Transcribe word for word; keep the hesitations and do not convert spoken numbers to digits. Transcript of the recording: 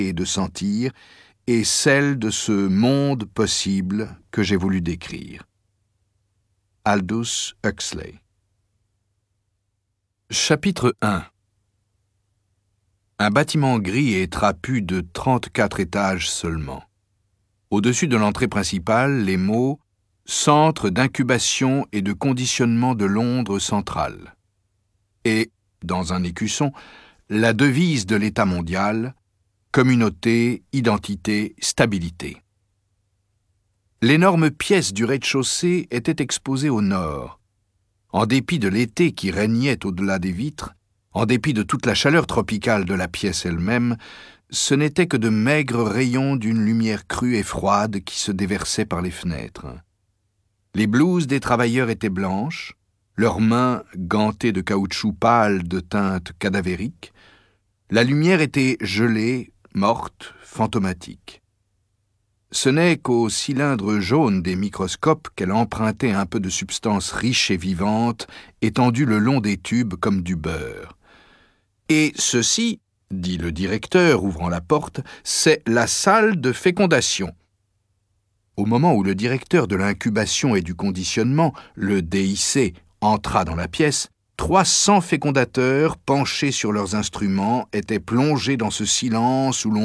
et de sentir, et celle de ce monde possible que j'ai voulu décrire. Aldous Huxley. Chapitre un. Un bâtiment gris et trapu de trente-quatre étages seulement. Au-dessus de l'entrée principale, les mots « Centre d'incubation et de conditionnement de Londres central » et, dans un écusson, la devise de l'État mondial « Communauté, identité, stabilité ». L'énorme pièce du rez-de-chaussée était exposée au nord. En dépit de l'été qui régnait au-delà des vitres, en dépit de toute la chaleur tropicale de la pièce elle-même, ce n'était que de maigres rayons d'une lumière crue et froide qui se déversaient par les fenêtres. Les blouses des travailleurs étaient blanches, leurs mains gantées de caoutchouc pâle de teinte cadavérique. La lumière était gelée, morte, fantomatique. Ce n'est qu'au cylindre jaune des microscopes qu'elle empruntait un peu de substance riche et vivante, étendue le long des tubes comme du beurre. Et ceci, dit le directeur, ouvrant la porte, c'est la salle de fécondation. Au moment où le directeur de l'incubation et du conditionnement, le D I C, entra dans la pièce, trois cents fécondateurs, penchés sur leurs instruments, étaient plongés dans ce silence où l'on